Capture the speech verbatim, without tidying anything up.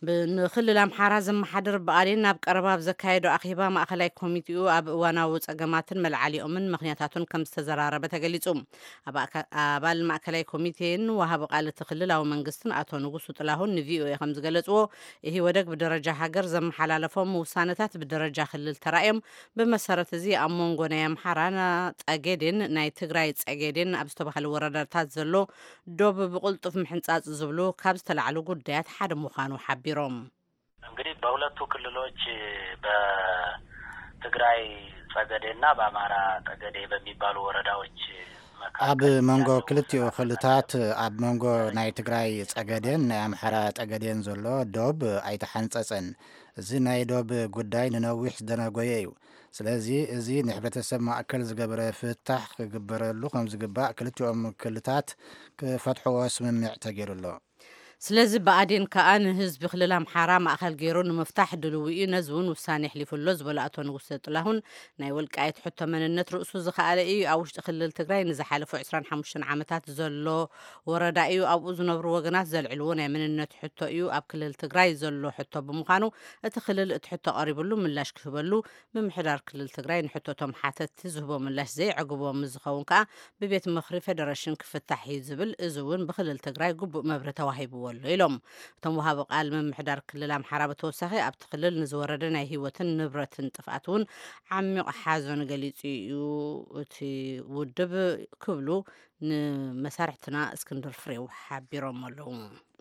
ብንክልል ኣምሓራ ዘመሓድር ብኣዴን ናብ ቀረባ ብዘካየዶ ኣኼባ ማእኸላይ ኮሚቴኡ ኣብ እዋናዊ ፀገማትን መልዓሊኦምን ምክንያታቱን ከም ዝተዘራረበ ተገሊጹ። ኣባል ማእከላይ ኮሚቴን ወሃቢ ቃል እቲ ክልላዊ መንግስትን አቶ ንጉሱ ጥላሁን ንቪኦኤ ከም ዝገለጽዎ ይህ ወደግ ብደረጃ ሃገር ዘመሓላለፎም ውሳነታት ብደረጃ ክልል ተራእዮም ብመሰረት እዚ ኣብ መንጎ ናይ ኣምሓራን ጠገዴን ናይ ትግራይ ፀገዴን ኣብ ዝተባሃለ ወረዳታት ዘሎ ዶብ ብቁልጡፍ ምሕንጻጽ ዝብሉ ካብ ዝተላዕሉ ጉዳያት ሓደ ምዃኑ ሓቢሮም እንግዲህ በሁለቱ ክልሎች በትግራይ ጸገዴና በአማራ ጠገዴ በሚባሉ ወረዳዎች ኣብ መንጎ ክልቲኡ ክልታት ኣብ መንጎ ናይ ትግራይ ጸገዴን ናይ ኣምሓራ ጠገዴን ዘሎ ዶብ ኣይተሓንጸጸን። እዚ ናይ ዶብ ጉዳይ ንነዊሕ ዝደነጎየ እዩ። ስለዚ እዚ ንሕብረተሰብ ማእከል ዝገበረ ፍታሕ ክግበረሉ ከም ዝግባእ ክልቲኦም ክልታት ክፈትሕዎ ስምምዕ ተገይሩሎ። ስለዚ ብኣዴን ከዓ ንህዝቢ ክልል ኣምሓራ ማእኸል ገይሩ ንምፍታሕ ድልው እዩ ነዚ እውን ውሳኔ ሕሊፉሎ ዝበሉ አቶ ንጉሰ ጥላሁን ናይ ወልቃይት ሕቶ መንነት ርእሱ ዝኸኣለ እዩ ኣብ ውሽጢ ክልል ትግራይ ንዝሓለፉ ዕስራን ሓሙሽተን ዓመታት ዘሎ ወረዳ እዩ ኣብኡ ዝነብሩ ወገናት ዘልዕልዎ ናይ መንነት ሕቶ እዩ ኣብ ክልል ትግራይ ዘሎ ሕቶ ብምዃኑ እቲ ክልል እቲ ሕቶ ቀሪብሉ ምላሽ ክህበሉ ብምሕዳር ክልል ትግራይ ንሕቶቶም ሓተቲ ዝህቦ ምላሽ ዘይዕግቦም ዝኸውን ከዓ ብቤት ምክሪ ፌደሬሽን ክፍታሕ እዩ ዝብል እዚ እውን ብክልል ትግራይ ግቡእ መብረ ተዋሂብዎ ኢሎም እቶም ወሃቢ ቃል ምምሕዳር ክልል ኣምሓራ በተወሳኺ ኣብቲ ክልል ንዝወረደ ናይ ህይወትን ንብረትን ጥፍኣት እውን ዓሚቕ ሓዘኑ ገሊጹ እዩ እቲ ውድብ ክብሉ ንመሳርሕትና እስክንድር ፍሬው ሓቢሮም ኣለዉ።